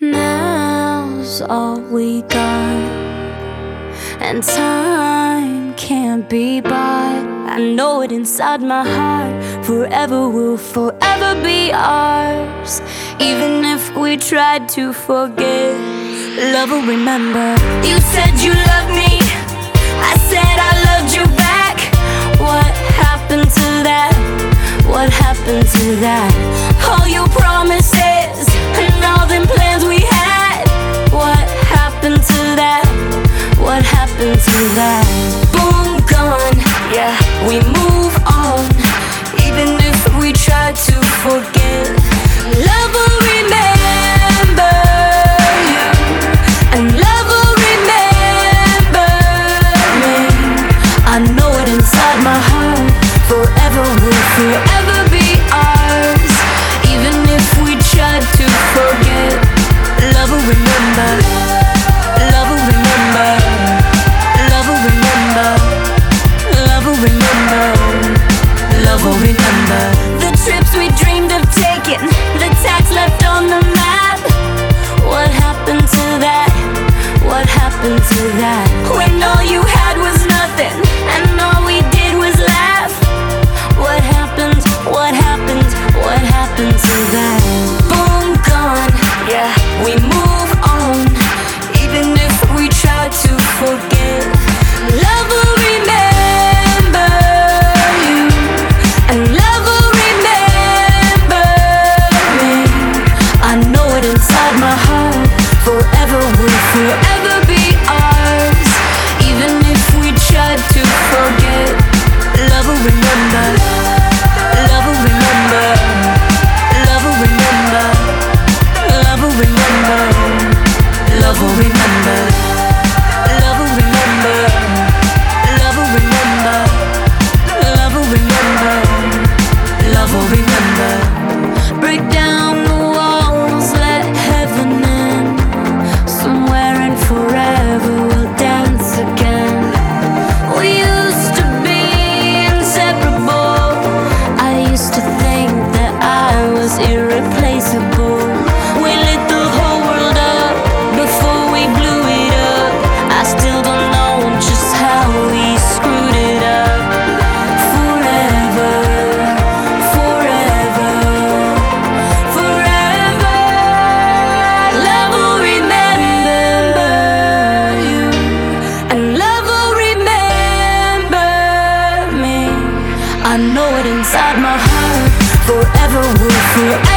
Now's all we got, and time can't be bought. I know it inside my heart. Forever will forever be ours. Even if we tried to forget, love will remember. You said you loved me, I said I loved you back. What happened to that? What happened to that? All your promises and all them plans we had. What happened to that? What happened to that? Boom, gone, yeah, we move on. Even if we try to forget, love will remember you, and love will remember me. I know it inside my heart. Forever will forever be ours. Even if we try to forget, love will remember. Love will remember. Love will remember. Love will remember. Love will remember. The trips we dreamed of taking, the tags left on the map. What happened to that? What happened to that? When all you had was nothing and all we did was laugh. What happened? What happened? What happened to that? Boom, gone, yeah, we move on. Even if we try to forget, love will remember you, and love will remember me. I know it inside my heart. Forever will forever be ours. Even if we try to forget, love will remember. Love will remember. Love will remember. Love will remember. Love will remember. Love will remember. Love will remember. Love will remember. Love will remember. Break down the walls, let heaven in. Somewhere and forever we'll dance again. We used to be inseparable. I used to think that I was irreplaceable. We lit the whole world up before we blew it up. I still don't know just how we screwed it up. Forever, forever, forever, love will remember you, and love will remember me. I know it inside my heart. Forever will forever